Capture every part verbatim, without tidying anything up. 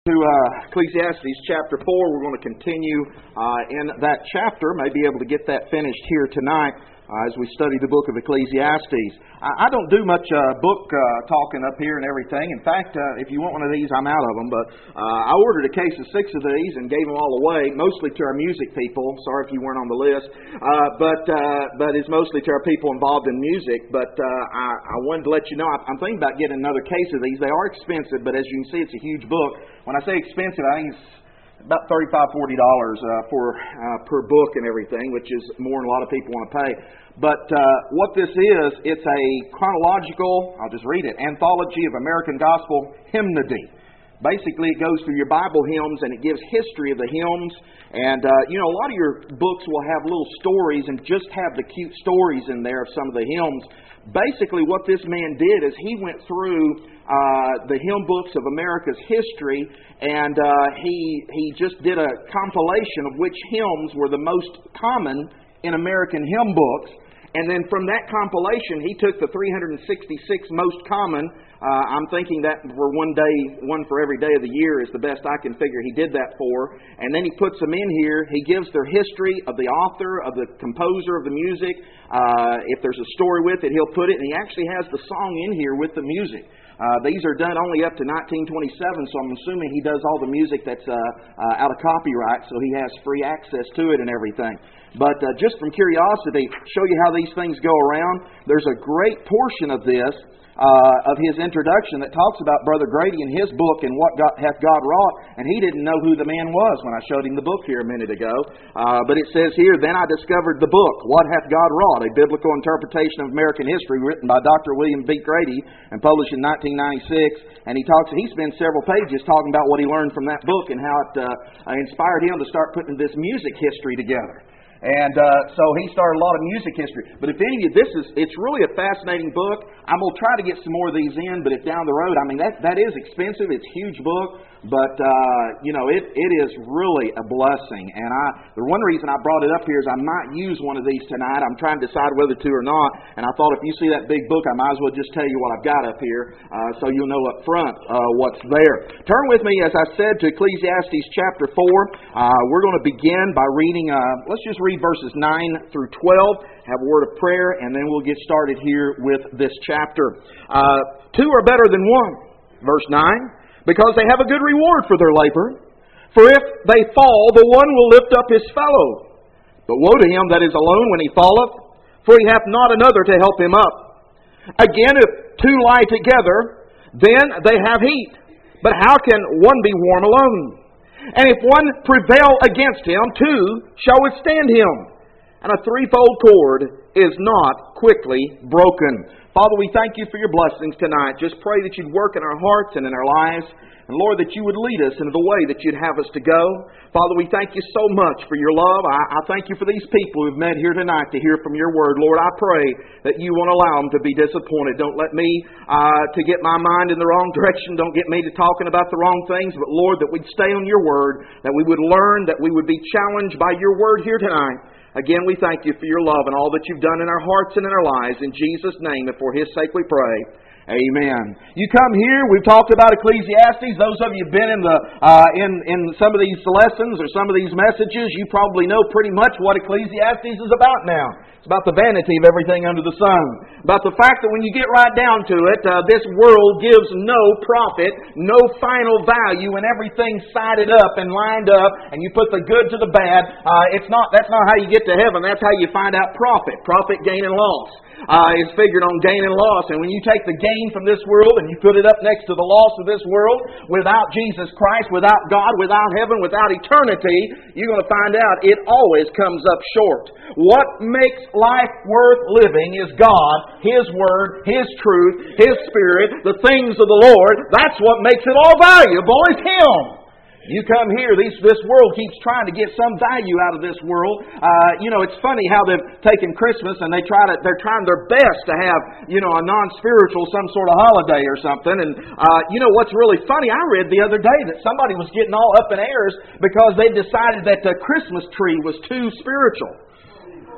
To uh, Ecclesiastes chapter four. We're going to continue uh, in that chapter. May be able to get that finished here tonight uh, as we study the book of Ecclesiastes. I, I don't do much uh, book uh, talking up here and everything. In fact, uh, if you want one of these, I'm out of them. But uh, I ordered a case of six of these and gave them all away, mostly to our music people. Sorry if you weren't on the list. Uh, but uh, but it's mostly to our people involved in music. But uh, I, I wanted to let you know, I'm thinking about getting another case of these. They are expensive, but as you can see, it's a huge book. When I say expensive, I think it's about thirty-five dollars, forty dollars uh, for uh, per book and everything, which is more than a lot of people want to pay. But uh, what this is, it's a chronological, I'll just read it, anthology of American gospel hymnody. Basically, it goes through your Bible hymns and it gives history of the hymns. And, uh, you know, a lot of your books will have little stories and just have the cute stories in there of some of the hymns. Basically, what this man did is he went through uh, the hymn books of America's history, and uh, he he just did a compilation of which hymns were the most common in American hymn books. And then from that compilation, he took the three hundred sixty-six most common. Uh, I'm thinking that for one day, one for every day of the year is the best I can figure he did that for. And then he puts them in here. He gives their history of the author, of the composer of the music. Uh, if there's a story with it, he'll put it. And he actually has the song in here with the music. Uh, these are done only up to nineteen twenty-seven, so I'm assuming he does all the music that's uh, uh, out of copyright, so he has free access to it and everything. But uh, just from curiosity, show you how these things go around. There's a great portion of this, uh, of his introduction, that talks about Brother Grady and his book and what God, hath God wrought, and he didn't know who the man was when I showed him the book here a minute ago. Uh, but it says here, then I discovered the book, What Hath God Wrought? A Biblical Interpretation of American History, written by Doctor William B. Grady and published in nineteen ninety-six. And he talks, he spends several pages talking about what he learned from that book and how it uh, inspired him to start putting this music history together. And uh, so he started a lot of music history. But if any of you, this is, it's really a fascinating book. I'm going to try to get some more of these in, but if down the road, I mean, that that is expensive. It's a huge book. But, uh, you know, it it is really a blessing. And I the one reason I brought it up here is I might use one of these tonight. I'm trying to decide whether to or not. And I thought if you see that big book, I might as well just tell you what I've got up here uh, so you'll know up front uh, what's there. Turn with me, as I said, to Ecclesiastes chapter four. Uh, we're going to begin by reading, uh, let's just read verses nine through twelve. Have a word of prayer, and then we'll get started here with this chapter. Uh, two are better than one. Verse nine. Because they have a good reward for their labor. For if they fall, the one will lift up his fellow. But woe to him that is alone when he falleth, for he hath not another to help him up. Again, if two lie together, then they have heat. But how can one be warm alone? And if one prevail against him, two shall withstand him. And a threefold cord is not quickly broken. Father, we thank you for your blessings tonight. Just pray that you'd work in our hearts and in our lives. And Lord, that you would lead us into the way that you'd have us to go. Father, we thank you so much for your love. I, I thank you for these people who've met here tonight to hear from your word. Lord, I pray that you won't allow them to be disappointed. Don't let me uh, to get my mind in the wrong direction. Don't get me to talking about the wrong things. But Lord, that we'd stay on your word, that we would learn, that we would be challenged by your word here tonight. Again, we thank you for your love and all that you've done in our hearts and in our lives. In Jesus' name, and for his sake we pray. Amen. You come here, we've talked about Ecclesiastes. Those of you who've been in the uh, in, in some of these lessons or some of these messages, you probably know pretty much what Ecclesiastes is about now. It's about the vanity of everything under the sun. About the fact that when you get right down to it, uh, this world gives no profit, no final value, and everything's sided up and lined up, and you put the good to the bad. Uh, it's not that's not how you get to heaven. That's how you find out profit. Profit, gain, and loss. Uh, is figured on gain and loss. And when you take the gain from this world and you put it up next to the loss of this world, without Jesus Christ, without God, without heaven, without eternity, you're going to find out it always comes up short. What makes life worth living is God, His Word, His truth, His Spirit, the things of the Lord. That's what makes it all valuable, is Him. You come here, these, this world keeps trying to get some value out of this world. Uh, you know, it's funny how they've taken Christmas and they try to, they're trying their best to have, you know, a non-spiritual, some sort of holiday or something. And, uh, you know, what's really funny, I read the other day that somebody was getting all up in airs because they decided that the Christmas tree was too spiritual.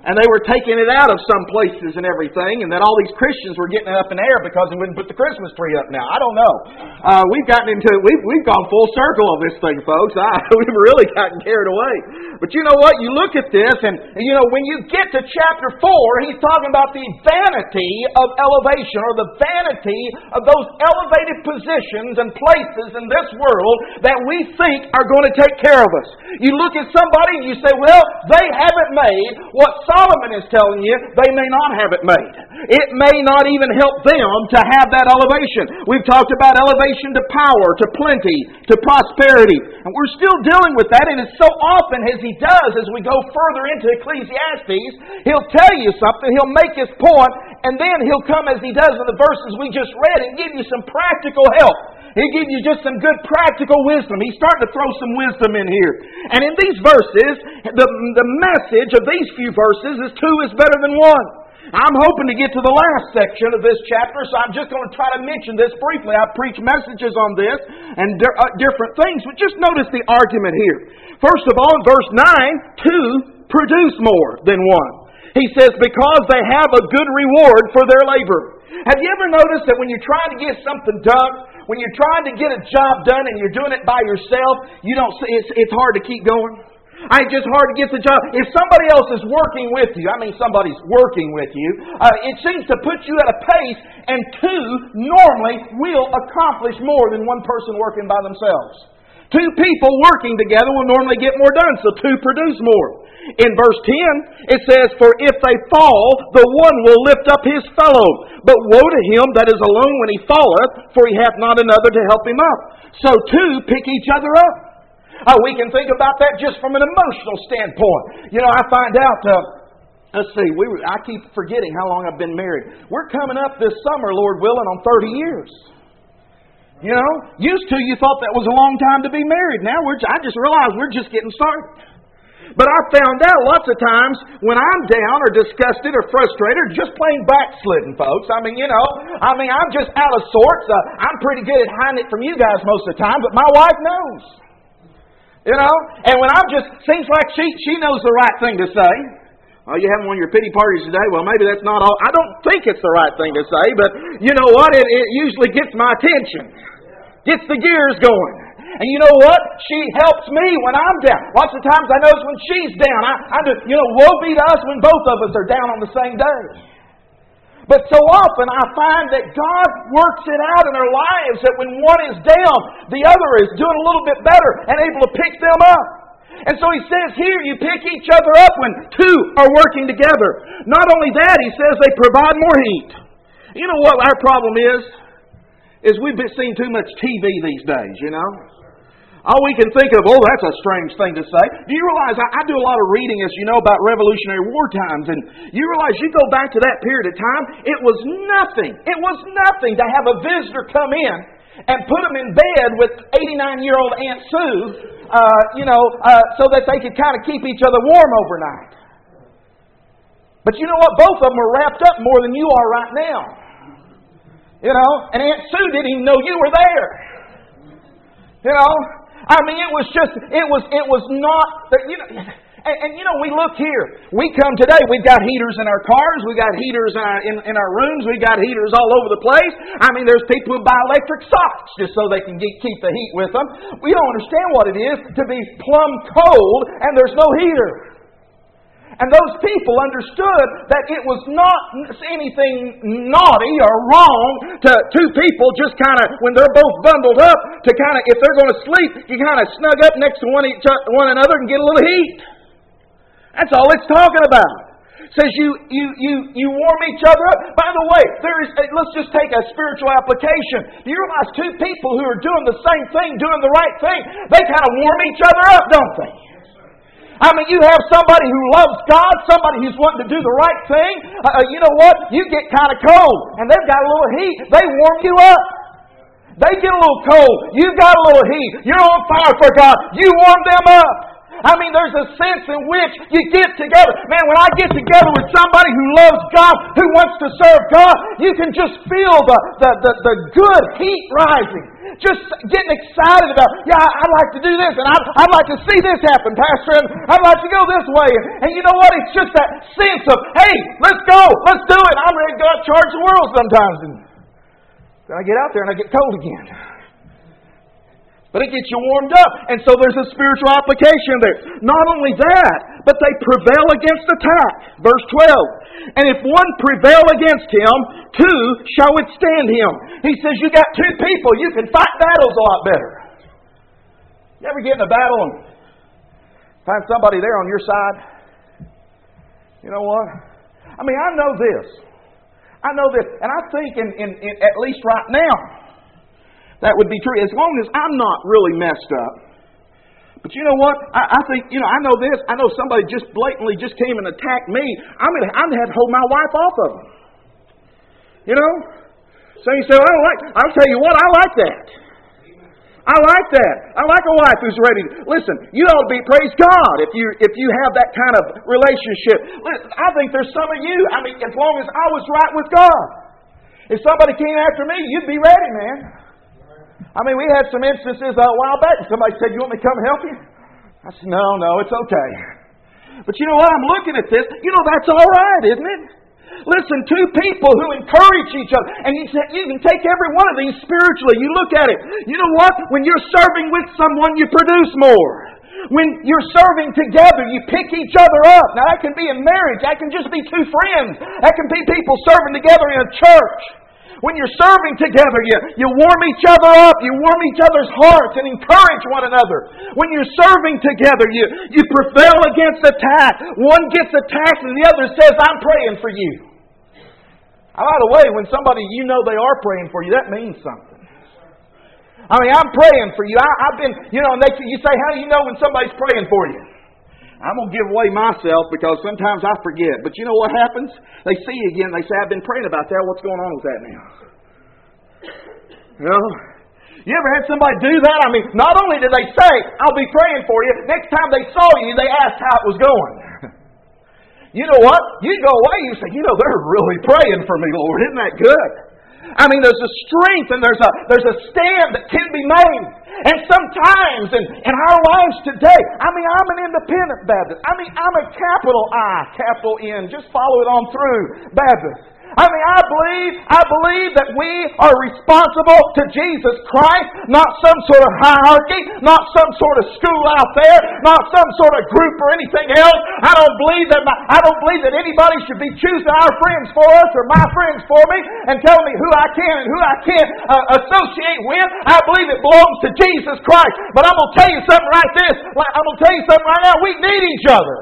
And they were taking it out of some places and everything, and that all these Christians were getting it up in the air because they wouldn't put the Christmas tree up now. I don't know. Uh, we've gotten into, we've, we've gone full circle of this thing, folks. I, we've really gotten carried away. But you know what? You look at this, and you know, when you get to chapter four, he's talking about the vanity of elevation, or the vanity of those elevated positions and places in this world that we think are going to take care of us. You look at somebody and you say, well, they haven't made what Solomon is telling you, they may not have it made. It may not even help them to have that elevation. We've talked about elevation to power, to plenty, to prosperity. And we're still dealing with that, and it's so often as he does as we go further into Ecclesiastes, he'll tell you something, he'll make his point, and then he'll come as he does in the verses we just read and give you some practical help. He'll give you just some good practical wisdom. He's starting to throw some wisdom in here. And in these verses, the, the message of these few verses is two is better than one. I'm hoping to get to the last section of this chapter, so I'm just going to try to mention this briefly. I preach messages on this and di- uh, different things, but just notice the argument here. First of all, in verse nine, two produce more than one. He says, because they have a good reward for their labor. Have you ever noticed that when you're trying to get something done, when you're trying to get a job done and you're doing it by yourself, you don't see, it's, it's hard to keep going? I, it's just hard to get the job. If somebody else is working with you, I mean somebody's working with you, uh, it seems to put you at a pace, and two normally will accomplish more than one person working by themselves. Two people working together will normally get more done, so two produce more. In verse ten, it says, for if they fall, the one will lift up his fellow. But woe to him that is alone when he falleth, for he hath not another to help him up. So two pick each other up. Uh, we can think about that just from an emotional standpoint. You know, I find out, uh, let's see, we were, I keep forgetting how long I've been married. We're coming up this summer, Lord willing, on thirty years. You know, used to you thought that was a long time to be married. Now we're, I just realized we're just getting started. But I found out lots of times when I'm down or disgusted or frustrated or just plain backslidden, folks. I mean, you know, I mean, I'm just out of sorts. Uh, I'm pretty good at hiding it from you guys most of the time, but my wife knows. You know? And when I'm just, seems like she, she knows the right thing to say. Oh, you having one of your pity parties today? Well, maybe that's not all. I don't think it's the right thing to say, but you know what? It, it usually gets my attention. Gets the gears going. And you know what? She helps me when I'm down. Lots of times I notice when she's down. I, I do, you know, woe be to us when both of us are down on the same day. But so often I find that God works it out in our lives that when one is down, the other is doing a little bit better and able to pick them up. And so he says here, you pick each other up when two are working together. Not only that, he says they provide more heat. You know what our problem is? Is we've been seeing too much T V these days, you know? All we can think of, oh, that's a strange thing to say. Do you realize, I, I do a lot of reading, as you know, about Revolutionary War times, and you realize you go back to that period of time, it was nothing. It was nothing to have a visitor come in and put them in bed with eighty-nine-year-old Aunt Sue, uh, you know, uh, so that they could kind of keep each other warm overnight. But you know what? Both of them are wrapped up more than you are right now. You know, and Aunt Sue didn't even know you were there. You know, I mean, it was just, it was, it was not, that, you know, and, and you know, we look here. We come today, we've got heaters in our cars, we got heaters in our, in, in our rooms, we got heaters all over the place. I mean, there's people who buy electric socks just so they can get, keep the heat with them. We don't understand what it is to be plumb cold and there's no heater. And those people understood that it was not anything naughty or wrong to two people just kind of, when they're both bundled up, to kind of, if they're going to sleep, you kind of snug up next to one, each, one another and get a little heat. That's all it's talking about. It says you, you, you, you warm each other up. By the way, there is, let's just take a spiritual application. Do you realize two people who are doing the same thing, doing the right thing, they kind of warm each other up, don't they? I mean, you have somebody who loves God, somebody who's wanting to do the right thing. Uh, you know what? You get kind of cold, and they've got a little heat. They warm you up. They get a little cold. You've got a little heat. You're on fire for God. You warm them up. I mean, there's a sense in which you get together. Man, when I get together with somebody who loves God, who wants to serve God, you can just feel the, the, the, the good heat rising. just getting excited about, yeah, I'd like to do this, and I'd, I'd like to see this happen, Pastor, and I'd like to go this way. And, and you know what? It's just that sense of, hey, let's go, let's do it. I'm ready to go out and charge the world sometimes. And then I get out there and I get cold again. But it gets you warmed up. And so there's a spiritual application there. Not only that, but they prevail against attack. Verse twelve. And if one prevail against him, two shall withstand him. He says you got two people. You can fight battles a lot better. You ever get in a battle and find somebody there on your side? You know what? I mean, I know this. I know this. And I think in, in, in at least right now, that would be true, as long as I'm not really messed up. But you know what? I, I think, you know, I know this. I know somebody just blatantly just came and attacked me. I'm going to I'm gonna have to hold my wife off of them. You know? So you say, well, I don't like, I'll tell you what, I like that. I like that. I like a wife who's ready to, listen, you ought to be, praise God, if you if you have that kind of relationship. Listen, I think there's some of you, I mean, as long as I was right with God. If somebody came after me, you'd be ready, man. I mean, we had some instances a while back. Somebody said, you want me to come help you? I said, no, no, it's okay. But you know what? I'm looking at this. You know, that's all right, isn't it? Listen, two people who encourage each other. And you, you can take every one of these spiritually. You look at it. You know what? When you're serving with someone, you produce more. When you're serving together, you pick each other up. Now, that can be in marriage. That can just be two friends. That can be people serving together in a church. When you're serving together, you, you warm each other up, you warm each other's hearts and encourage one another. When you're serving together, you, you prevail against attack. One gets attacked and the other says, I'm praying for you. By the way, when somebody, you know they are praying for you, that means something. I mean, I'm praying for you. I, I've been, you know, and they, you say, how do you know when somebody's praying for you? I'm going to give away myself because sometimes I forget. But you know what happens? They see you again. They say, I've been praying about that. What's going on with that now? You know? You ever had somebody do that? I mean, not only did they say, I'll be praying for you, next time they saw you, they asked how it was going. You know what? You go away, you say, you know, they're really praying for me, Lord. Isn't that good? I mean, there's a strength and there's a there's a stand that can be made. And sometimes in, in our lives today, I mean, I'm an independent Baptist. I mean, I'm a capital I, capital N. Just follow it on through, Baptist. I mean, I believe, I believe that we are responsible to Jesus Christ, not some sort of hierarchy, not some sort of school out there, not some sort of group or anything else. I don't believe that my, I don't believe that anybody should be choosing our friends for us or my friends for me and telling me who I can and who I can't uh, associate with. I believe it belongs to Jesus Christ. But I'm going to tell you something right this. I'm going to tell you something right now. We need each other.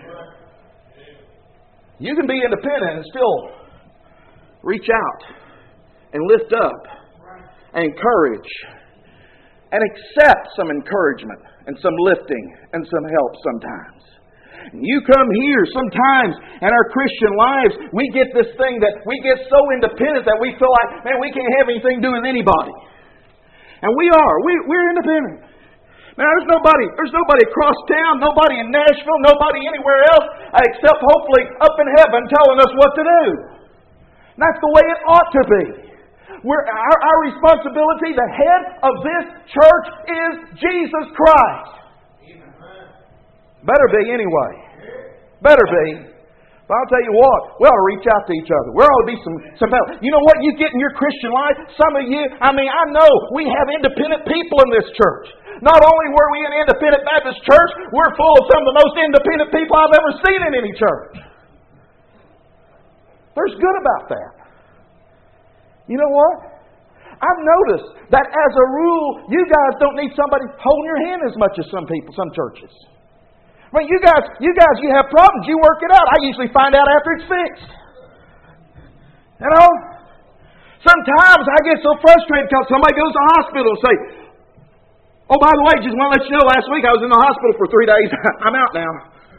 You can be independent and still reach out and lift up and encourage and accept some encouragement and some lifting and some help sometimes. You come here sometimes in our Christian lives, we get this thing that we get so independent that we feel like, man, we can't have anything to do with anybody. And we are. We, we're independent. Now, there's nobody, there's nobody across town, nobody in Nashville, nobody anywhere else except hopefully up in heaven telling us what to do. That's the way it ought to be. We're, our, our responsibility, the head of this church is Jesus Christ. Better be anyway. Better be. But I'll tell you what, we ought to reach out to each other. There ought to be some, some help. You know what you get in your Christian life? Some of you, I mean, I know we have independent people in this church. Not only were we an independent Baptist church, we're full of some of the most independent people I've ever seen in any church. There's good about that. You know what? I've noticed that as a rule, you guys don't need somebody holding your hand as much as some people, some churches. I mean, you guys, you guys, you have problems, you work it out. I usually find out after it's fixed. You know? Sometimes I get so frustrated because somebody goes to the hospital and say, oh, by the way, just want to let you know, last week I was in the hospital for three days. I'm out now.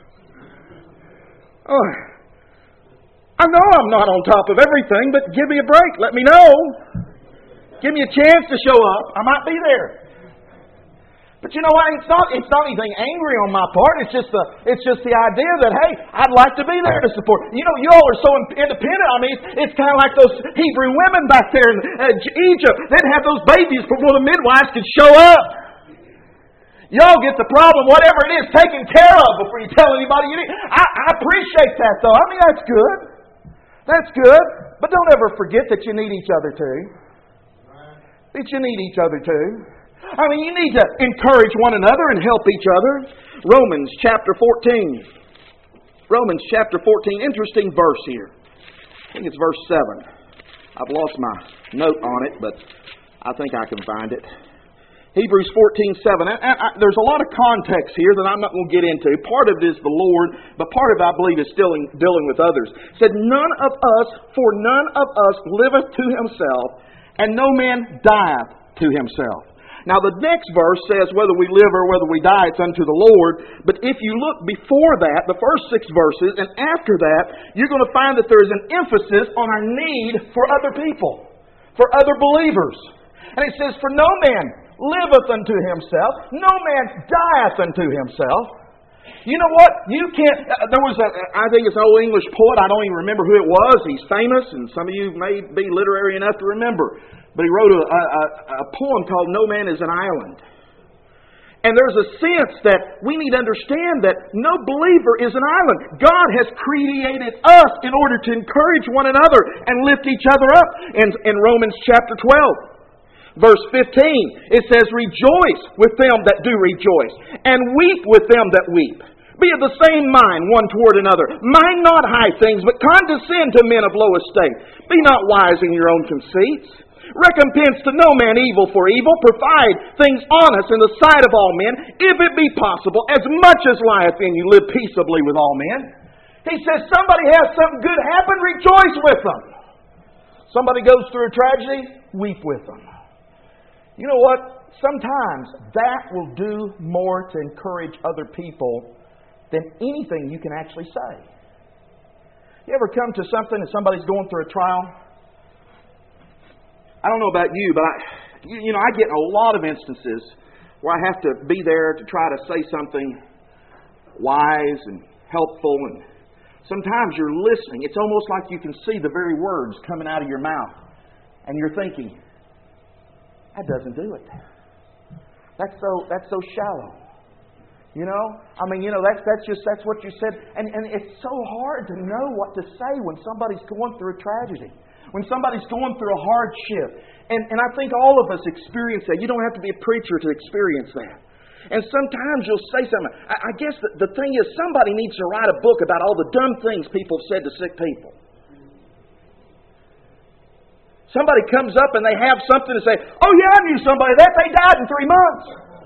Oh, I know I'm not on top of everything, but give me a break. Let me know. Give me a chance to show up. I might be there. But But you know what? It's not, it's not anything angry on my part. It's just the, it's just the idea that, hey, I'd like to be there to support. You know, you all are so independent. I mean, it's, it's kind of like those Hebrew women back there in uh, Egypt. They'd have those babies before the midwives could show up. Y'all get the problem, whatever it is, taken care of before you tell anybody you need. I, I appreciate that, though. I mean, that's good. That's good. But don't ever forget that you need each other, too. That you need each other, too. I mean, you need to encourage one another and help each other. Romans chapter fourteen. Romans chapter fourteen. Interesting verse here. I think it's verse seven. I've lost my note on it, but I think I can find it. Hebrews fourteen seven. I, I, there's a lot of context here that I'm not going to get into. Part of it is the Lord, but part of it, I believe, is still in, dealing with others. It said, none of us, for none of us liveth to himself, and no man dieth to himself. Now the next verse says whether we live or whether we die, it's unto the Lord. But if you look before that, the first six verses, and after that, you're going to find that there is an emphasis on our need for other people, for other believers. And it says, for no man liveth unto himself, no man dieth unto himself. You know what? You can't... Uh, there was a... I think it's an old English poet. I don't even remember who it was. He's famous, and some of you may be literary enough to remember. But he wrote a, a, a poem called No Man is an Island. And there's a sense that we need to understand that no believer is an island. God has created us in order to encourage one another and lift each other up. In, in Romans chapter twelve, verse fifteen, it says, rejoice with them that do rejoice, and weep with them that weep. Be of the same mind one toward another. Mind not high things, but condescend to men of low estate. Be not wise in your own conceits. Recompense to no man evil for evil. Provide things honest in the sight of all men, if it be possible, as much as lieth in you, live peaceably with all men. He says, somebody has something good happen, rejoice with them. Somebody goes through a tragedy, weep with them. You know what? Sometimes that will do more to encourage other people than anything you can actually say. You ever come to something and somebody's going through a trial? I don't know about you, but I, you, you know, I get in a lot of instances where I have to be there to try to say something wise and helpful, and sometimes you're listening. It's almost like you can see the very words coming out of your mouth, and you're thinking, that doesn't do it. That's so that's so shallow. You know? I mean, you know, that's that's just that's what you said. And, and it's so hard to know what to say when somebody's going through a tragedy. When somebody's going through a hardship. And, and I think all of us experience that. You don't have to be a preacher to experience that. And sometimes you'll say something. I, I guess the, the thing is, somebody needs to write a book about all the dumb things people have said to sick people. Somebody comes up and they have something to say, oh yeah, I knew somebody that. They died in three months.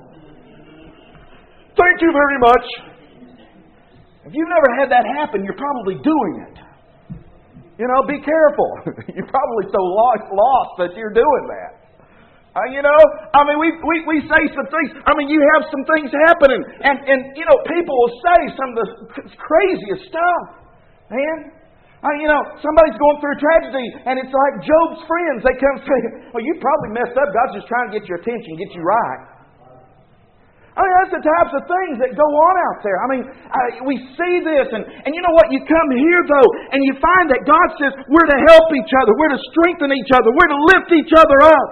Thank you very much. If you've never had that happen, you're probably doing it. You know, be careful. You're probably so lost, lost that you're doing that. Uh, you know, I mean, we, we we say some things. I mean, you have some things happening, and and you know, people will say some of the craziest stuff, man. Uh, you know, somebody's going through a tragedy, and it's like Job's friends. They come say, "Well, you probably messed up. God's just trying to get your attention, get you right." I mean, that's the types of things that go on out there. I mean, uh, we see this, and, and you know what? You come here, though, and you find that God says we're to help each other, we're to strengthen each other, we're to lift each other up.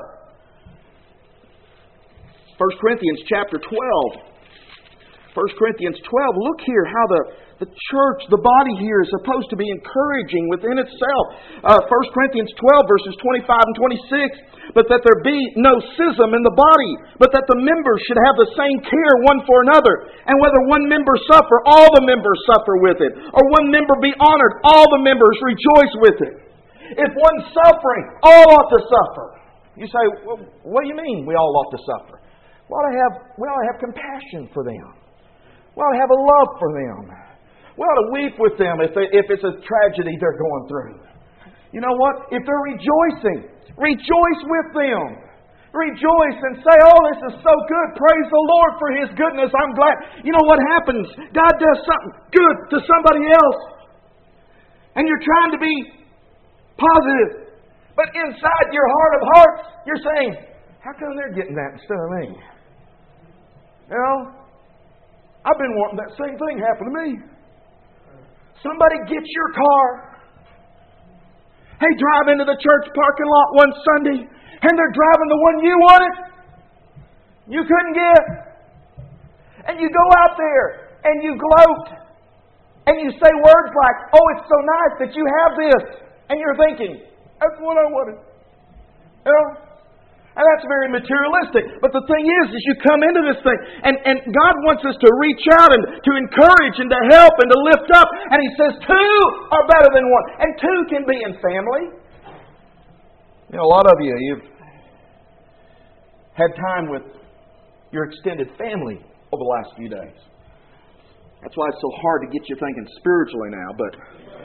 First Corinthians chapter twelve. First Corinthians twelve, look here how the, the church, the body here is supposed to be encouraging within itself. Uh, First Corinthians twelve, verses twenty-five and twenty-six. But that there be no schism in the body, but that the members should have the same care one for another. And whether one member suffer, all the members suffer with it. Or one member be honored, all the members rejoice with it. If one's suffering, all ought to suffer. You say, well, what do you mean we all ought to suffer? We ought to have, we ought to have compassion for them. We ought to have a love for them. We ought to weep with them if, they, if it's a tragedy they're going through. You know what? If they're rejoicing, rejoice with them. Rejoice and say, oh, this is so good. Praise the Lord for His goodness. I'm glad. You know what happens? God does something good to somebody else. And you're trying to be positive. But inside your heart of hearts, you're saying, how come they're getting that instead of me? You know, I've been wanting that same thing happen to me. Somebody gets your car. Hey, drive into the church parking lot one Sunday, and they're driving the one you wanted. You couldn't get. And you go out there, and you gloat. And you say words like, oh, it's so nice that you have this. And you're thinking, that's what I wanted. You know? And that's very materialistic. But the thing is, is you come into this thing, and, and God wants us to reach out and to encourage and to help and to lift up. And He says two are better than one. And two can be in family. You know, a lot of you, you've had time with your extended family over the last few days. That's why it's so hard to get you thinking spiritually now, but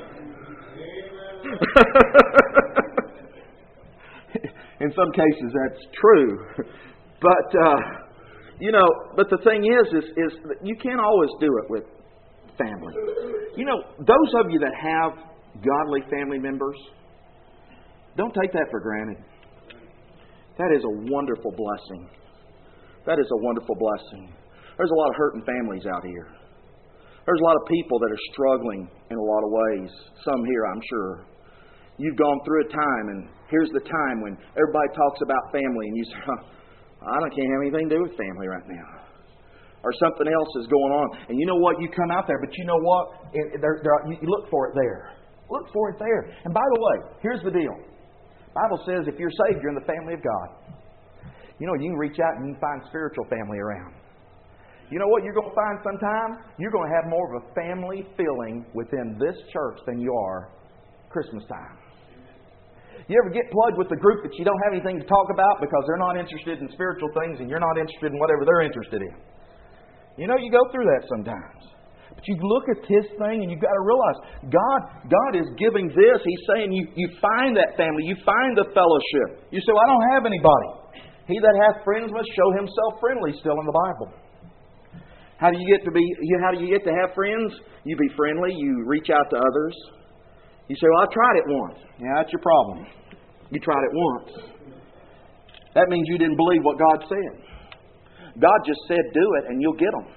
in some cases that's true. But uh, you know, but the thing is, is, is that you can't always do it with family. You know, those of you that have godly family members, don't take that for granted. That is a wonderful blessing. That is a wonderful blessing. There's a lot of hurting families out here. There's a lot of people that are struggling in a lot of ways. Some here, I'm sure. You've gone through a time, and here's the time when everybody talks about family, and you say, huh, I don't can't have anything to do with family right now. Or something else is going on. And you know what? You come out there, but you know what? It, there, there, you look for it there. Look for it there. And by the way, here's the deal. The Bible says if you're saved, you're in the family of God. You know, you can reach out and you can find spiritual family around. You know what you're going to find sometime? You're going to have more of a family feeling within this church than you are Christmas time. You ever get plugged with a group that you don't have anything to talk about because they're not interested in spiritual things and you're not interested in whatever they're interested in? You know, you go through that sometimes. But you look at this thing and you've got to realize God, God is giving this. He's saying you, you find that family. You find the fellowship. You say, well, I don't have anybody. He that hath friends must show himself friendly, still in the Bible. How do you get to be? How do you get to have friends? You be friendly. You reach out to others. You say, well, I tried it once. Yeah, that's your problem. You tried it once. That means you didn't believe what God said. God just said do it and you'll get them.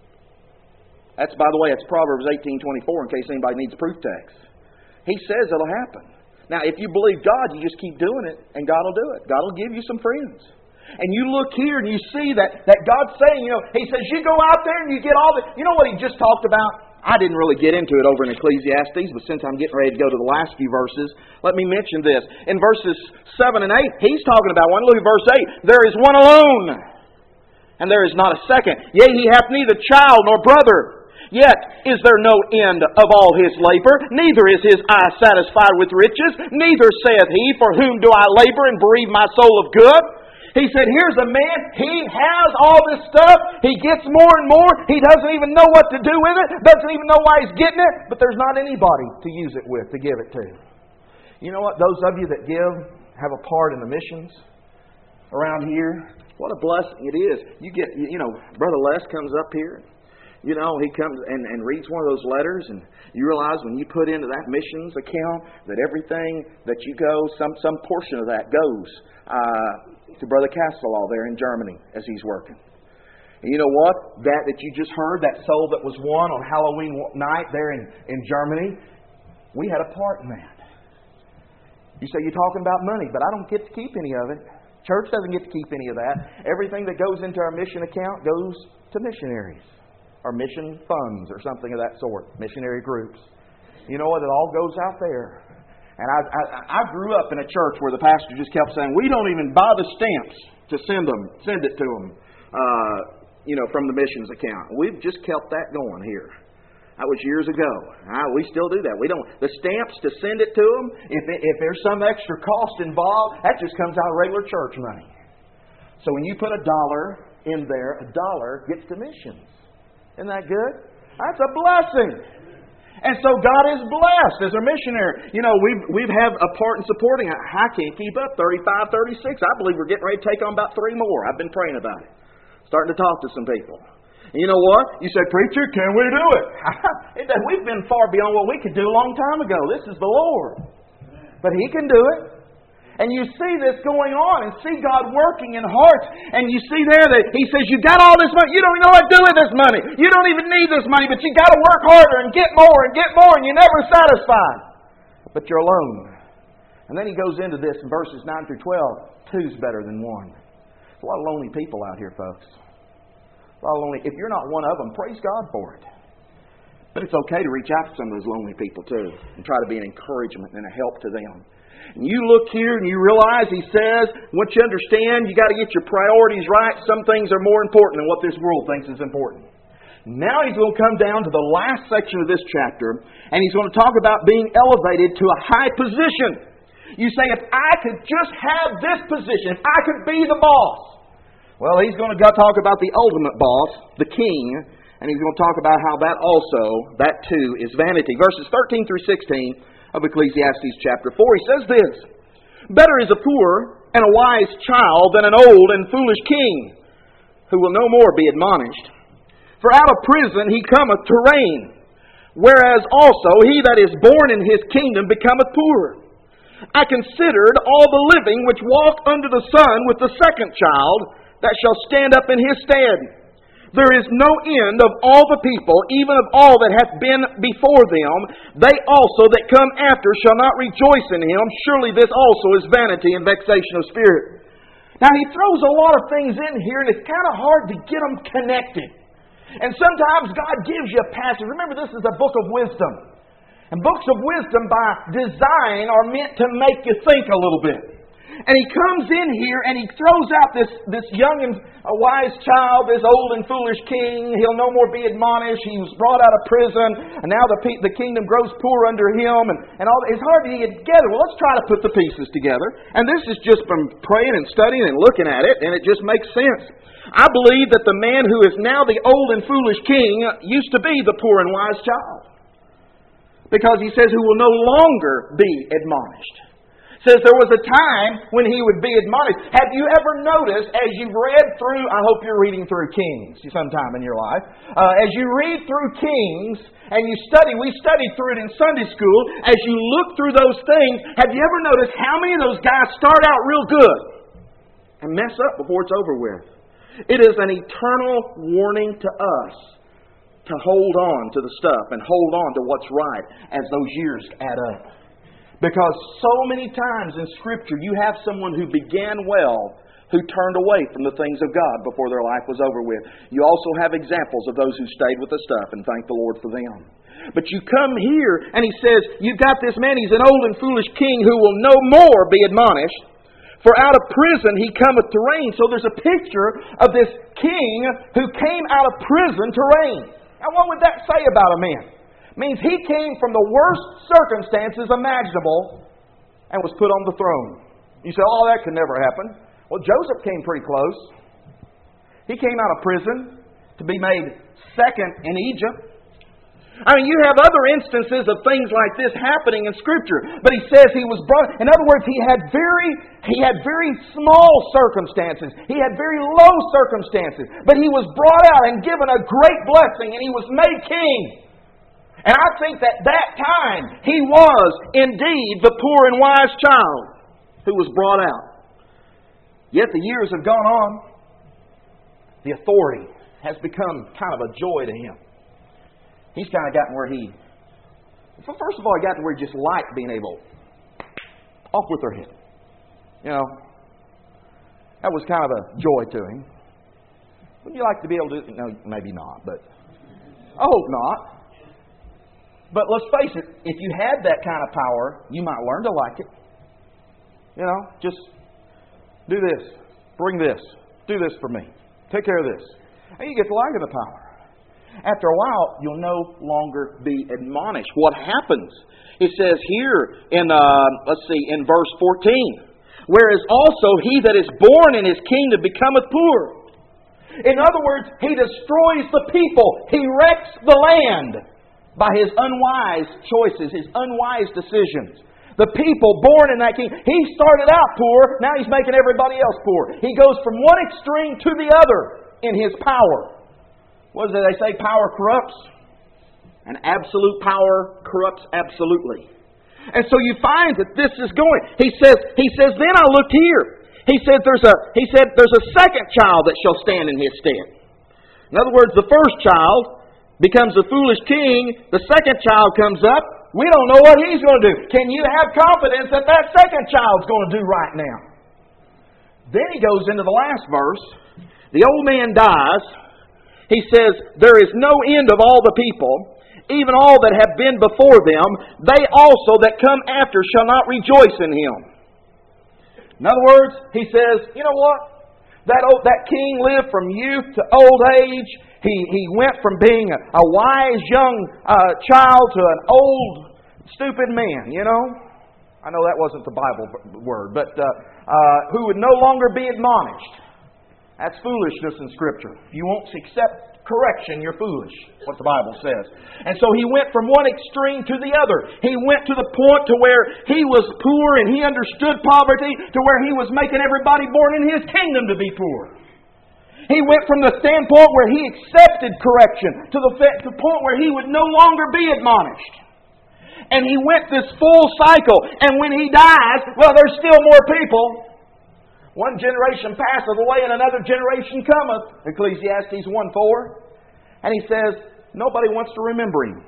That's, by the way, it's Proverbs eighteen twenty-four in case anybody needs proof text. He says it'll happen. Now, if you believe God, you just keep doing it and God will do it. God will give you some friends. And you look here and you see that, that God's saying, you know, He says you go out there and you get all the... You know what He just talked about? I didn't really get into it over in Ecclesiastes, but since I'm getting ready to go to the last few verses, let me mention this. In verses seven and eight, He's talking about one. Look at verse eight. There is one alone, and there is not a second. Yea, he hath neither child nor brother. Yet is there no end of all his labor, neither is his eye satisfied with riches, neither saith he, for whom do I labor and bereave my soul of good? He said, here's a man, he has all this stuff, he gets more and more, he doesn't even know what to do with it, doesn't even know why he's getting it, but there's not anybody to use it with, to give it to. You know what, those of you that give, have a part in the missions around here, what a blessing it is. You get, you know, Brother Les comes up here, you know, he comes and, and reads one of those letters, and you realize when you put into that missions account that everything that you go, some, some portion of that goes uh, to Brother Castelaw there in Germany as he's working. And you know what? That that you just heard, that soul that was won on Halloween night there in, in Germany, we had a part in that. You say you're talking about money, but I don't get to keep any of it. Church doesn't get to keep any of that. Everything that goes into our mission account goes to missionaries. Or mission funds or something of that sort. Missionary groups. You know what? It all goes out there. And I, I, I grew up in a church where the pastor just kept saying, we don't even buy the stamps to send them, send it to them, uh, you know, from the missions account. We've just kept that going here. That was years ago. Uh, we still do that. We don't. The stamps to send it to them, if, it, if there's some extra cost involved, that just comes out of regular church money. So when you put a dollar in there, a dollar gets to missions. Isn't that good? That's a blessing. And so God is blessed as a missionary. You know, we've, we've had a part in supporting. I can't keep up. thirty-five, thirty-six. I believe we're getting ready to take on about three more. I've been praying about it. Starting to talk to some people. And you know what? You say, preacher, can we do it? We've been far beyond what we could do a long time ago. This is the Lord. But He can do it. And you see this going on and see God working in hearts. And you see there that He says, you got all this money. You don't even know what to do with this money. You don't even need this money, but you got to work harder and get more and get more, and you're never satisfied. But you're alone. And then He goes into this in verses nine through twelve. Two's better than one. There's a lot of lonely people out here, folks. A lot of lonely. If you're not one of them, praise God for it. But it's okay to reach out to some of those lonely people too and try to be an encouragement and a help to them. And you look here and you realize He says, once you understand, you got to get your priorities right. Some things are more important than what this world thinks is important. Now He's going to come down to the last section of this chapter, and He's going to talk about being elevated to a high position. You say, if I could just have this position, if I could be the boss. Well, He's going to talk about the ultimate boss, the king, and He's going to talk about how that also, that too, is vanity. Verses thirteen through sixteen of Ecclesiastes chapter four, he says this, better is a poor and a wise child than an old and foolish king, who will no more be admonished. For out of prison he cometh to reign, whereas also he that is born in his kingdom becometh poor. I considered all the living which walk under the sun with the second child, that shall stand up in his stead. There is no end of all the people, even of all that hath been before them. They also that come after shall not rejoice in him. Surely this also is vanity and vexation of spirit. Now he throws a lot of things in here, and it's kind of hard to get them connected. And sometimes God gives you a passage. Remember, this is a book of wisdom. And books of wisdom by design are meant to make you think a little bit. And he comes in here and he throws out this, this young and a wise child, this old and foolish king. He'll no more be admonished. He was brought out of prison, and now the, the kingdom grows poor under him. And, and all, it's hard to get together. Well, let's try to put the pieces together. And this is just from praying and studying and looking at it, and it just makes sense. I believe that the man who is now the old and foolish king used to be the poor and wise child. Because he says, who will no longer be admonished. Says there was a time when he would be admonished. Have you ever noticed, as you've read through, I hope you're reading through Kings sometime in your life, uh, as you read through Kings and you study, we studied through it in Sunday school, as you look through those things, have you ever noticed how many of those guys start out real good and mess up before it's over with? It is an eternal warning to us to hold on to the stuff and hold on to what's right as those years add up. Because so many times in Scripture you have someone who began well who turned away from the things of God before their life was over with. You also have examples of those who stayed with the stuff, and thank the Lord for them. But you come here and he says, you've got this man, he's an old and foolish king who will no more be admonished. For out of prison he cometh to reign. So there's a picture of this king who came out of prison to reign. Now what would that say about a man? Means he came from the worst circumstances imaginable and was put on the throne. You say, oh, that could never happen. Well, Joseph came pretty close. He came out of prison to be made second in Egypt. I mean, you have other instances of things like this happening in Scripture. But he says he was brought... In other words, he had very he had very small circumstances. He had very low circumstances. But he was brought out and given a great blessing, and he was made king. And I think that that time he was indeed the poor and wise child who was brought out. Yet the years have gone on. The authority has become kind of a joy to him. He's kind of gotten where he... First of all, he got to where he just liked being able... Off with their head. You know, that was kind of a joy to him. Wouldn't you like to be able to... No, maybe not, but... I hope not. But let's face it, if you had that kind of power, you might learn to like it. You know, just do this, bring this, do this for me, take care of this. And you get to liking the power. After a while, you'll no longer be admonished. What happens? It says here in, uh, let's see, in verse fourteen, whereas also he that is born in his kingdom becometh poor. In other words, he destroys the people. He wrecks the land. By his unwise choices, his unwise decisions. The people born in that king, he started out poor, now he's making everybody else poor. He goes from one extreme to the other in his power. What is it they say? Power corrupts. And absolute power corrupts absolutely. And so you find that this is going. He says, he says, then I looked here. He said there's a he said there's a second child that shall stand in his stead. In other words, the first child becomes a foolish king. The second child comes up. We don't know what he's going to do. Can you have confidence that that second child's going to do right now? Then he goes into the last verse. The old man dies. He says, there is no end of all the people, even all that have been before them. They also that come after shall not rejoice in him. In other words, he says, you know what? That old, that king lived from youth to old age. He he went from being a, a wise young uh, child to an old, stupid man, you know? I know that wasn't the Bible word, but uh, uh, who would no longer be admonished. That's foolishness in Scripture. If you won't accept correction, you're foolish, what the Bible says. And so he went from one extreme to the other. He went to the point to where he was poor and he understood poverty, to where he was making everybody born in his kingdom to be poor. He went from the standpoint where he accepted correction to the, to the point where he would no longer be admonished. And he went this full cycle. And when he dies, well, there's still more people. One generation passeth away and another generation cometh. Ecclesiastes one four. And he says, nobody wants to remember him.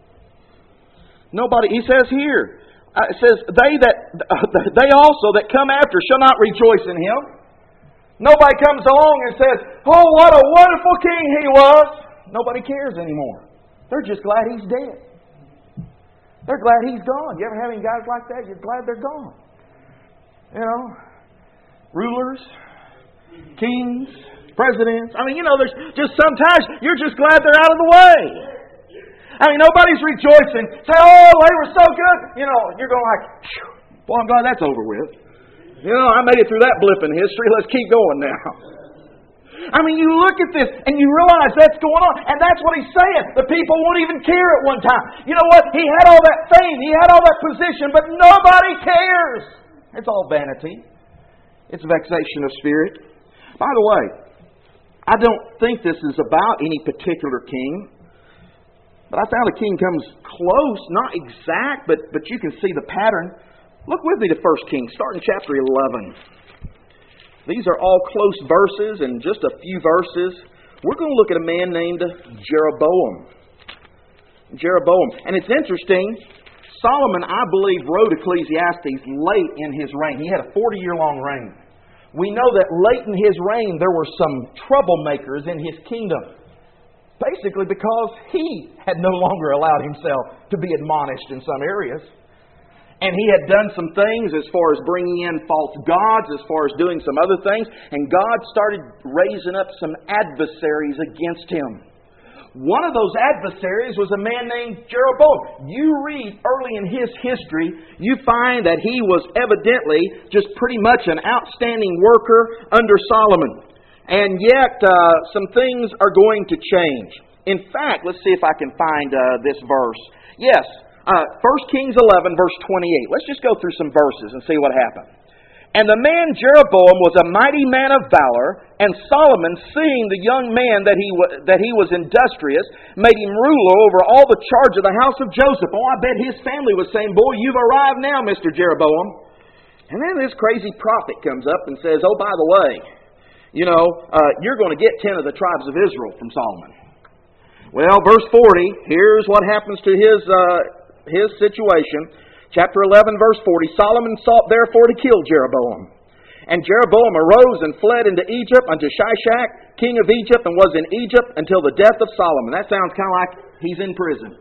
Nobody, he says here, uh, it says, they that uh, they also that come after shall not rejoice in him. Nobody comes along and says, oh, what a wonderful king he was. Nobody cares anymore. They're just glad he's dead. They're glad he's gone. You ever have any guys like that? You're glad they're gone. You know, rulers, kings, presidents. I mean, you know, there's just sometimes you're just glad they're out of the way. I mean, nobody's rejoicing. Say, oh, they were so good. You know, you're going like, boy, I'm glad that's over with. You know, I made it through that blip in history. Let's keep going now. I mean, you look at this and you realize that's going on. And that's what he's saying. The people won't even care at one time. You know what? He had all that fame. He had all that position. But nobody cares. It's all vanity. It's vexation of spirit. By the way, I don't think this is about any particular king. But I found a king comes close. Not exact, but, but you can see the pattern. Look with me to First Kings. Start in chapter eleven. These are all close verses and just a few verses. We're going to look at a man named Jeroboam. Jeroboam. And it's interesting, Solomon, I believe, wrote Ecclesiastes late in his reign. He had a forty-year-long reign. We know that late in his reign there were some troublemakers in his kingdom. Basically because he had no longer allowed himself to be admonished in some areas. And he had done some things as far as bringing in false gods, as far as doing some other things. And God started raising up some adversaries against him. One of those adversaries was a man named Jeroboam. You read early in his history, you find that he was evidently just pretty much an outstanding worker under Solomon. And yet, uh, some things are going to change. In fact, let's see if I can find uh, this verse. Yes. Uh, First Kings eleven, verse twenty-eight. Let's just go through some verses and see what happened. And the man Jeroboam was a mighty man of valor, and Solomon, seeing the young man that he wa- that he was industrious, made him ruler over all the charge of the house of Joseph. Oh, I bet his family was saying, boy, you've arrived now, Mister Jeroboam. And then this crazy prophet comes up and says, oh, by the way, you know, uh, you're going to get ten of the tribes of Israel from Solomon. Well, verse forty, here's what happens to his... Uh, his situation. Chapter eleven, verse forty. Solomon sought therefore to kill Jeroboam. And Jeroboam arose and fled into Egypt unto Shishak, king of Egypt, and was in Egypt until the death of Solomon. That sounds kind of like he's in prison.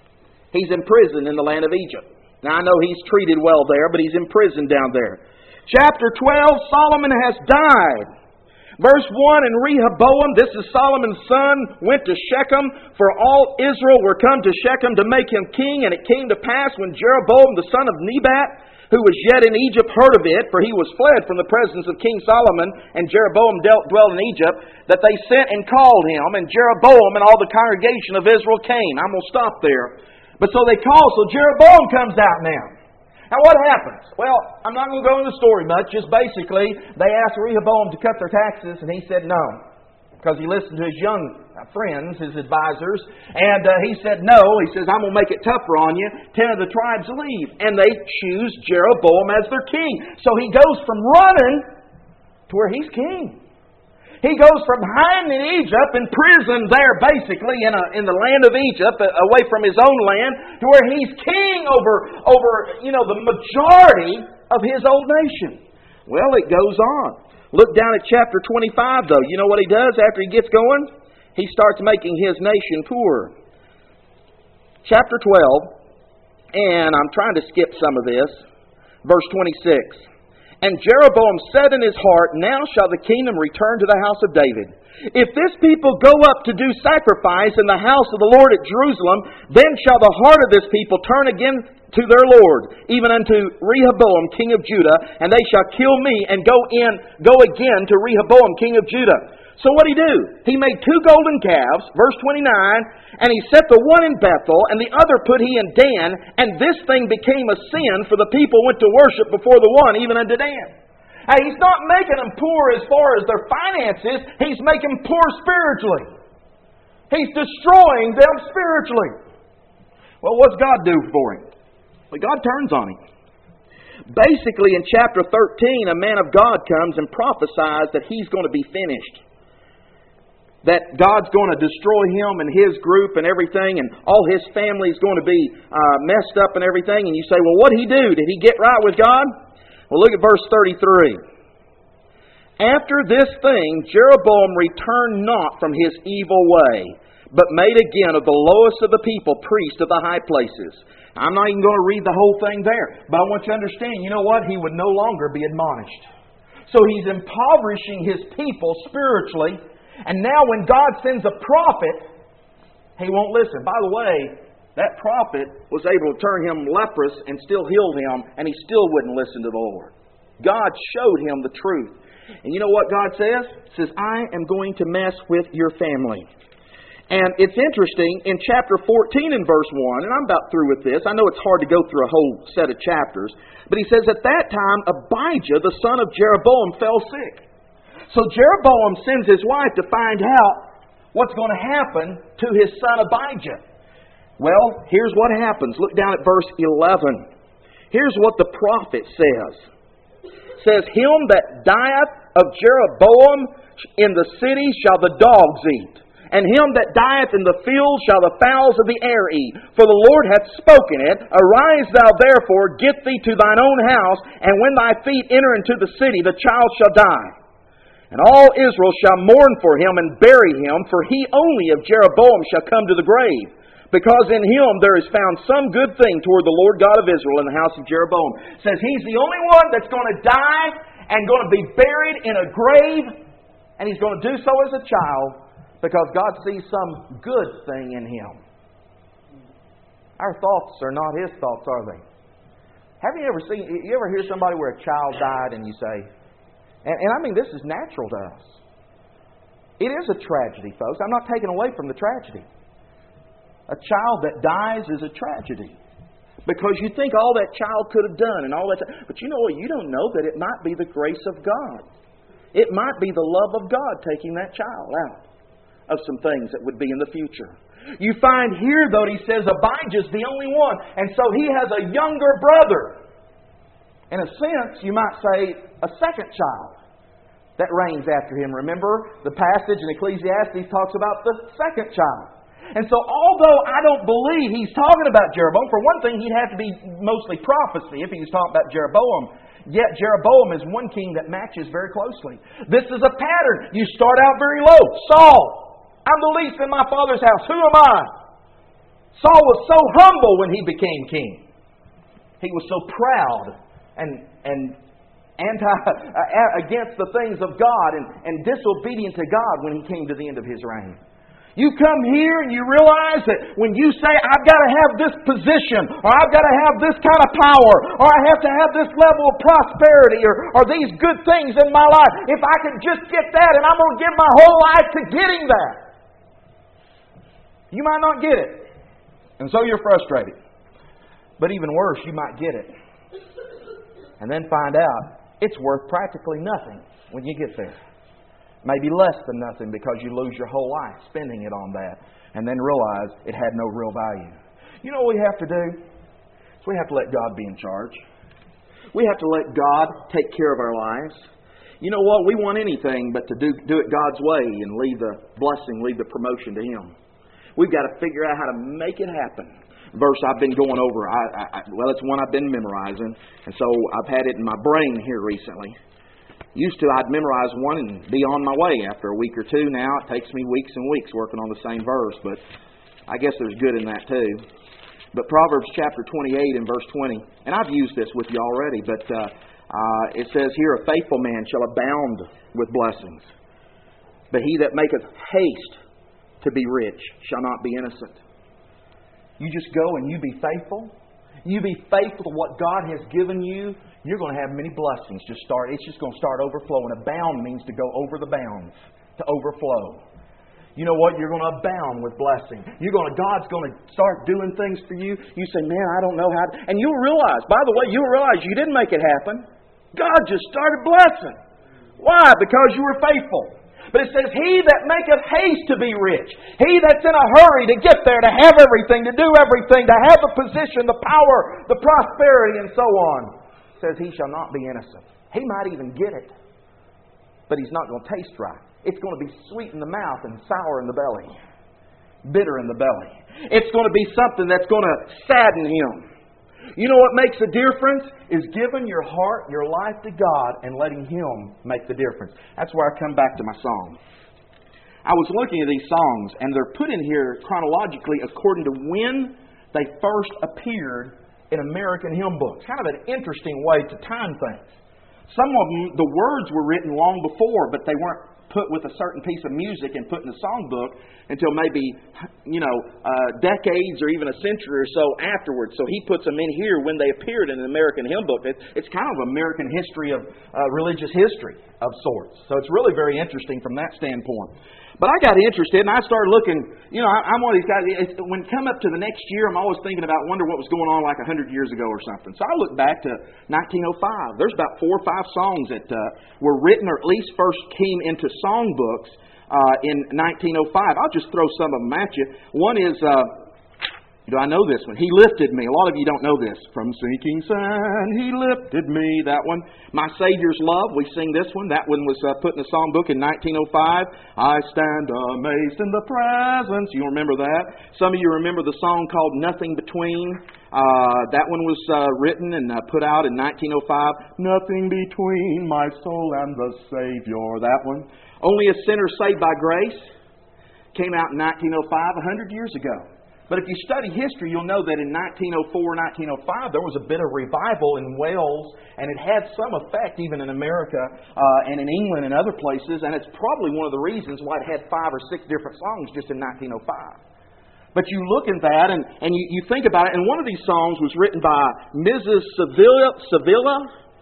He's in prison in the land of Egypt. Now I know he's treated well there, but he's in prison down there. Chapter twelve, Solomon has died. Verse one, and Rehoboam, this is Solomon's son, went to Shechem, for all Israel were come to Shechem to make him king. And it came to pass when Jeroboam the son of Nebat, who was yet in Egypt, heard of it, for he was fled from the presence of King Solomon, and Jeroboam dealt, dwelt in Egypt, that they sent and called him, and Jeroboam and all the congregation of Israel came. I'm going to stop there. But so they called, so Jeroboam comes out now. Now what happens? Well, I'm not going to go into the story much. Just basically, they asked Rehoboam to cut their taxes, and he said no. Because he listened to his young friends, his advisors, and uh, he said, no, he says, I'm going to make it tougher on you. Ten of the tribes leave, and they choose Jeroboam as their king. So he goes from running to where he's king. He goes from hiding in Egypt, in prison there, basically, in, a, in the land of Egypt, away from his own land, to where he's king over, over you know, the majority of his own nation. Well, it goes on. Look down at chapter twenty-five, though. You know what he does after he gets going? He starts making his nation poor. Chapter twelve, and I'm trying to skip some of this. Verse twenty-six. And Jeroboam said in his heart, now shall the kingdom return to the house of David. If this people go up to do sacrifice in the house of the Lord at Jerusalem, then shall the heart of this people turn again to their Lord, even unto Rehoboam, king of Judah, and they shall kill me and go in, go again to Rehoboam, king of Judah. So what did he do? He made two golden calves, verse twenty-nine, and he set the one in Bethel, and the other put he in Dan, and this thing became a sin, for the people went to worship before the one, even unto Dan. Now, he's not making them poor as far as their finances, he's making them poor spiritually. He's destroying them spiritually. Well, what's God do for him? Well, God turns on him. Basically, in chapter thirteen, a man of God comes and prophesies that he's going to be finished. That God's going to destroy him and his group and everything, and all his family is going to be uh, messed up and everything. And you say, well, what did he do? Did he get right with God? Well, look at verse thirty-three. After this thing, Jeroboam returned not from his evil way, but made again of the lowest of the people priests of the high places. I'm not even going to read the whole thing there, but I want you to understand, you know what? He would no longer be admonished. So he's impoverishing his people spiritually. And now when God sends a prophet, he won't listen. By the way, that prophet was able to turn him leprous and still heal him, and he still wouldn't listen to the Lord. God showed him the truth. And you know what God says? He says, I am going to mess with your family. And it's interesting, in chapter fourteen and verse one, and I'm about through with this. I know it's hard to go through a whole set of chapters. But he says, at that time, Abijah, the son of Jeroboam, fell sick. So Jeroboam sends his wife to find out what's going to happen to his son Abijah. Well, here's what happens. Look down at verse eleven. Here's what the prophet says. It says, him that dieth of Jeroboam in the city shall the dogs eat, and him that dieth in the field shall the fowls of the air eat. For the Lord hath spoken it. Arise thou therefore, get thee to thine own house, and when thy feet enter into the city, the child shall die. And all Israel shall mourn for him and bury him, for he only of Jeroboam shall come to the grave. Because in him there is found some good thing toward the Lord God of Israel in the house of Jeroboam. It says he's the only one that's going to die and going to be buried in a grave, and he's going to do so as a child because God sees some good thing in him. Our thoughts are not his thoughts, are they? Have you ever seen, you ever hear somebody where a child died and you say, And, and I mean, this is natural to us. It is a tragedy, folks. I'm not taking away from the tragedy. A child that dies is a tragedy. Because you think all that child could have done and all that. But you know what? You don't know that it might be the grace of God. It might be the love of God taking that child out of some things that would be in the future. You find here, though, he says Abijah's the only one. And so he has a younger brother. In a sense, you might say, a second child that reigns after him. Remember, the passage in Ecclesiastes talks about the second child. And so, although I don't believe he's talking about Jeroboam, for one thing, he'd have to be mostly prophecy if he was talking about Jeroboam. Yet, Jeroboam is one king that matches very closely. This is a pattern. You start out very low. Saul, I'm the least in my father's house. Who am I? Saul was so humble when he became king. He was so proud and and anti uh, against the things of God and, and disobedient to God when he came to the end of his reign. You come here and you realize that when you say, I've got to have this position, or I've got to have this kind of power, or I have to have this level of prosperity, or, or these good things in my life, if I can just get that, and I'm going to give my whole life to getting that. You might not get it. And so you're frustrated. But even worse, you might get it. And then find out it's worth practically nothing when you get there. maybe less than nothing because you lose your whole life spending it on that and then realize it had no real value. You know what we have to do? Is we have to let God be in charge. We have to let God take care of our lives. You know what? We want anything but to do, do it God's way and leave the blessing, leave the promotion to Him. We've got to figure out how to make it happen. Verse I've been going over. I, I, well, it's one I've been memorizing, and so I've had it in my brain here recently. Used to, I'd memorize one and be on my way after a week or two. Now it takes me weeks and weeks working on the same verse, but I guess there's good in that too. But Proverbs chapter twenty-eight and verse twenty, and I've used this with you already, but uh, uh, it says here, a faithful man shall abound with blessings, but he that maketh haste to be rich shall not be innocent. You just go and you be faithful. You be faithful to what God has given you. You're going to have many blessings. Just start. It's just going to start overflowing. Abound means to go over the bounds, to overflow. You know what? You're going to abound with blessing. You're going to. God's going to start doing things for you. You say, "Man, I don't know how." To, and you'll realize. By the way, you'll realize you didn't make it happen. God just started blessing. Why? Because you were faithful. But it says, he that maketh haste to be rich, he that's in a hurry to get there, to have everything, to do everything, to have the position, the power, the prosperity, and so on, says he shall not be innocent. He might even get it, but he's not going to taste right. It's going to be sweet in the mouth and sour in the belly, bitter in the belly. It's going to be something that's going to sadden him. You know what makes a difference? Is giving your heart, your life to God and letting Him make the difference. That's where I come back to my song. I was looking at these songs, and they're put in here chronologically according to when they first appeared in American hymn books. Kind of an interesting way to time things. Some of them, the words were written long before, but they weren't put with a certain piece of music and put in the songbook until maybe, you know, uh, decades or even a century or so afterwards. So he puts them in here when they appeared in an American hymn book. It, it's kind of American history of uh, religious history of sorts. So it's really very interesting from that standpoint. But I got interested and I started looking, you know, I, I'm one of these guys, it's, when come up to the next year, I'm always thinking about, wonder what was going on like one hundred years ago or something. So I look back to nineteen oh five. There's about four or five songs that uh, were written or at least first came into songbooks uh, in nineteen oh five. I'll just throw some of them at you. One is, uh, do I know this one? He Lifted Me. A lot of you don't know this. From sinking sand, He lifted me. That one. My Savior's Love. We sing this one. That one was uh, put in the songbook in nineteen oh five. I stand amazed in the presence. You remember that? Some of you remember the song called Nothing Between. Uh, that one was uh, written and uh, put out in nineteen oh five. Nothing between my soul and the Savior. That one. Only a Sinner Saved by Grace. Came out in nineteen oh five, one hundred years ago. But if you study history, you'll know that in nineteen oh four, nineteen oh five, there was a bit of revival in Wales, and it had some effect even in America uh, and in England and other places, and it's probably one of the reasons why it had five or six different songs just in nineteen oh five. But you look at that and, and you, you think about it, and one of these songs was written by Missus Sevilla, Sevilla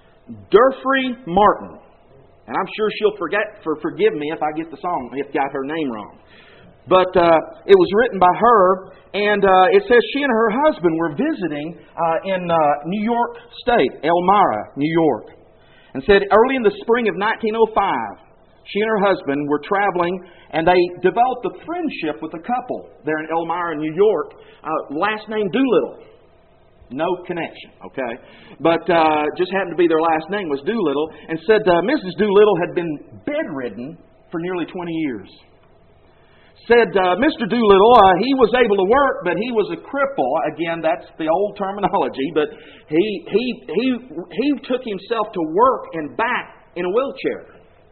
Durfee Martin. And I'm sure she'll forget for forgive me if I get the song, if I got her name wrong. But uh, it was written by her, and uh, it says she and her husband were visiting uh, in uh, New York State, Elmira, New York. And said early in the spring of nineteen oh five, she and her husband were traveling, and they developed a friendship with a couple there in Elmira, New York, uh, last name Doolittle. No connection, okay? But uh, just happened to be their last name was Doolittle, and said uh, Missus Doolittle had been bedridden for nearly twenty years. Said uh, Mister Doolittle, uh, he was able to work, but he was a cripple. Again, that's the old terminology, but he he he he took himself to work and back in a wheelchair.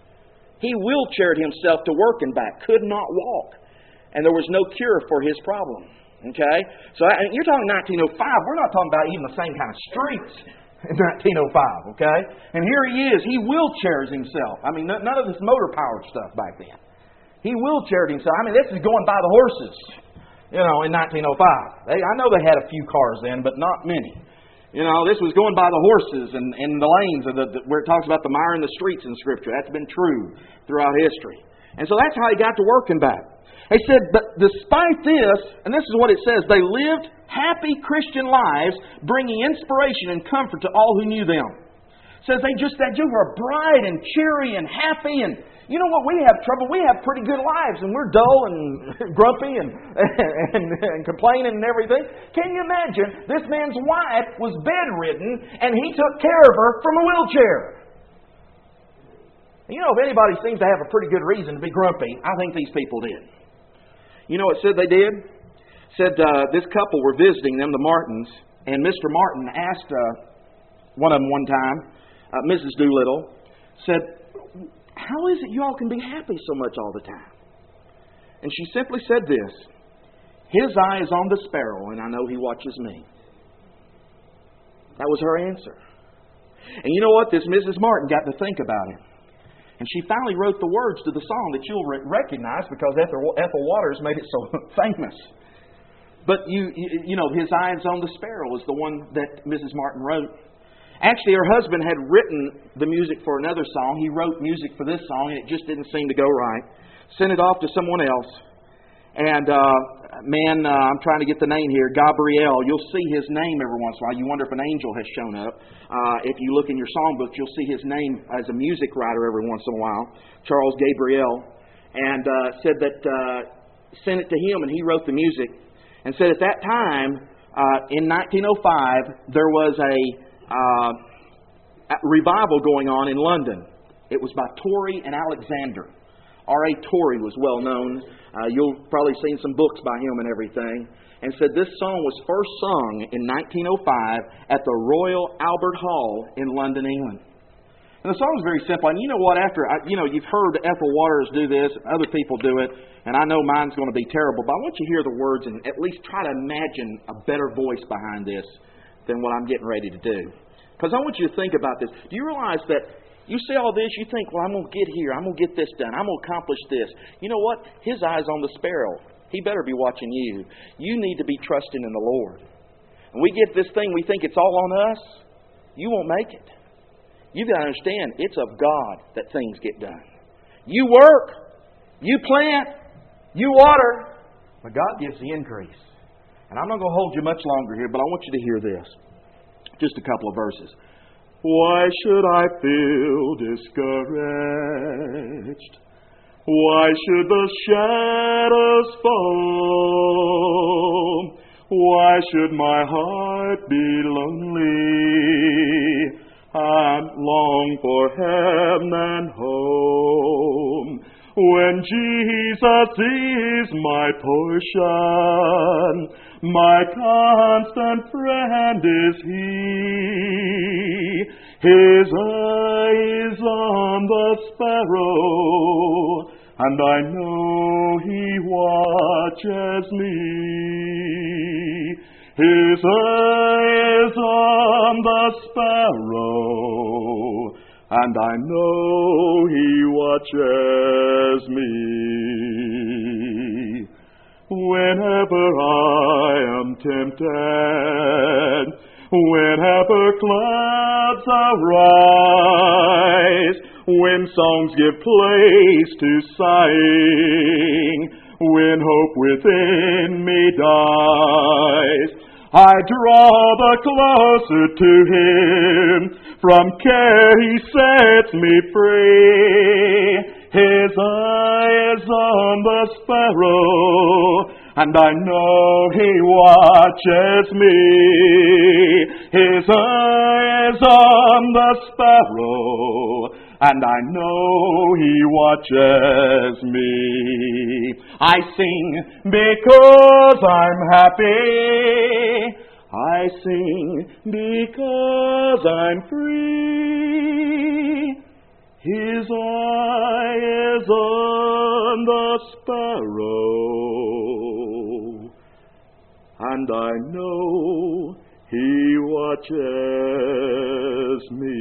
He wheelchaired himself to work and back, could not walk, and there was no cure for his problem. Okay, so I, you're talking nineteen oh five. We're not talking about even the same kind of streets in nineteen oh five. Okay, and here he is. He wheelchairs himself. I mean, none of this motor powered stuff back then. He wheelchaired himself. I mean, this is going by the horses, you know, in nineteen oh five. They, I know they had a few cars then, but not many. You know, this was going by the horses and, and the lanes of the, the, where it talks about the mire and the streets in Scripture. That's been true throughout history. And so that's how he got to work and back. He said, but despite this, and this is what it says, they lived happy Christian lives, bringing inspiration and comfort to all who knew them. It says they just, they just were bright and cheery and happy and You know what? We have trouble. We have pretty good lives, and we're dull and grumpy and, and, and complaining and everything. Can you imagine? This man's wife was bedridden, and he took care of her from a wheelchair. You know, if anybody seems to have a pretty good reason to be grumpy, I think these people did. You know what it said they did? It said uh, this couple were visiting them, the Martins, and Mister Martin asked uh, one of them one time, uh, Missus Doolittle, said, "How is it you all can be happy so much all the time?" And she simply said this, "His eye is on the sparrow, and I know He watches me." That was her answer. And you know what? This Missus Martin got to think about it. And she finally wrote the words to the song that you'll re- recognize because Ethel, Ethel Waters made it so famous. But you, you, you know, "His eye is on the sparrow" is the one that Missus Martin wrote. Actually, her husband had written the music for another song. He wrote music for this song, and it just didn't seem to go right. Sent it off to someone else. And, uh, man, uh, I'm trying to get the name here, Gabriel. You'll see his name every once in a while. You wonder if an angel has shown up. Uh, if you look in your songbook, you'll see his name as a music writer every once in a while, Charles Gabriel. And uh, said that, uh, sent it to him, and he wrote the music. And said at that time, uh, in nineteen oh five, there was a Uh, revival going on in London. It was by Torrey and Alexander. R A Torrey was well known. Uh, you'll probably seen some books by him and everything. And said this song was first sung in nineteen oh five at the Royal Albert Hall in London, England. And the song's very simple. And you know what? After I, you know, you've heard Ethel Waters do this, other people do it, and I know mine's going to be terrible. But I want you to hear the words and at least try to imagine a better voice behind this than what I'm getting ready to do. Because I want you to think about this. Do you realize that you see all this, you think, well, I'm going to get here, I'm going to get this done, I'm going to accomplish this. You know what? His eye's on the sparrow. He better be watching you. You need to be trusting in the Lord. And we get this thing, we think it's all on us. You won't make it. You've got to understand, it's of God that things get done. You work, you plant, you water, but God gives the increase. And I'm not going to hold you much longer here, but I want you to hear this. Just a couple of verses. Why should I feel discouraged? Why should the shadows fall? Why should my heart be lonely? I long for heaven and home. When Jesus is my portion, my constant friend is He. His eye is on the sparrow, and I know He watches me. His eye is on the sparrow, and I know He watches me. Whenever I am tempted, whenever clouds arise, when songs give place to sighing, when hope within me dies, I draw the closer to Him, from care He sets me free. His eye is on the sparrow, and I know He watches me. His eye is on the sparrow, and I know He watches me. I sing because I'm happy. I sing because I'm free. His eye is on the sparrow, and I know He watches me.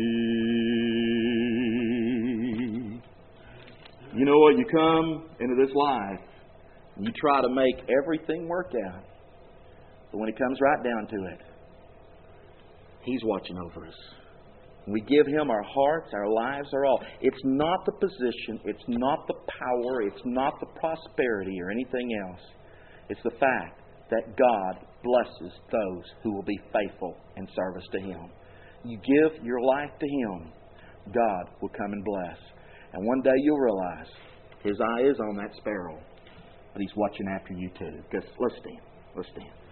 You know what? You come into this life, and you try to make everything work out. But when it comes right down to it, He's watching over us. We give Him our hearts, our lives, our all. It's not the position, it's not the power, it's not the prosperity or anything else. It's the fact that God blesses those who will be faithful in service to Him. You give your life to Him, God will come and bless. And one day you'll realize His eye is on that sparrow, but He's watching after you too. Because let's stand. Let's stand.